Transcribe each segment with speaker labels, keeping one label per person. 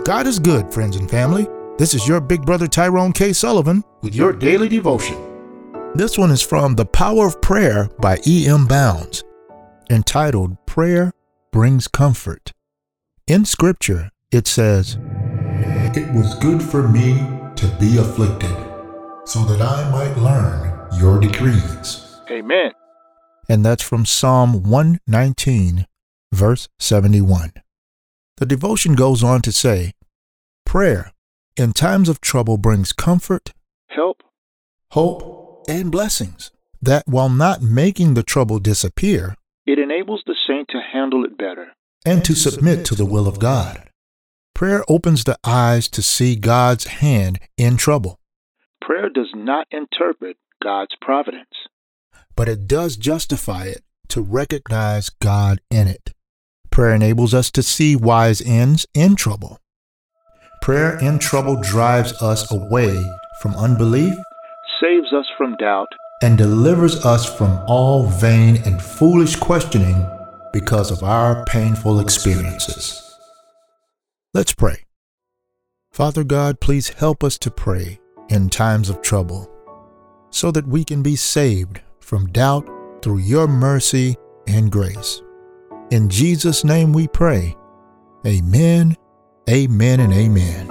Speaker 1: God is good, friends and family. This is your big brother Tyrone K. Sullivan with your daily devotion. This one is from The Power of Prayer by E.M. Bounds, entitled Prayer Brings Comfort. In Scripture, it says, "It was good for me to be afflicted, so that I might learn your decrees."
Speaker 2: Amen.
Speaker 1: And that's from Psalm 119, verse 71. The devotion goes on to say, prayer in times of trouble brings comfort,
Speaker 2: Help.
Speaker 1: hope, and blessings that, while not making the trouble disappear,
Speaker 2: It enables the saint to handle it better.
Speaker 1: and to submit to the will of God. Prayer opens the eyes to see God's hand in trouble,
Speaker 2: Prayer does not interpret God's providence.
Speaker 1: but it does justify it to recognize God in it. Prayer enables us to see wise ends in trouble. Prayer in trouble drives us away from unbelief
Speaker 2: Saves us from doubt.
Speaker 1: and delivers us from all vain and foolish questioning because of our painful experiences. Let's pray. Father God, please help us to pray in times of trouble so that we can be saved from doubt through your mercy and grace. In Jesus' name we pray. Amen, amen, and amen.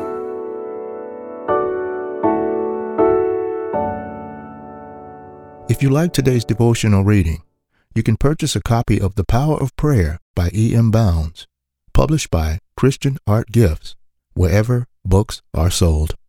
Speaker 1: If you like today's devotional reading, you can purchase a copy of The Power of Prayer by E.M. Bounds, published by Christian Art Gifts, wherever books are sold.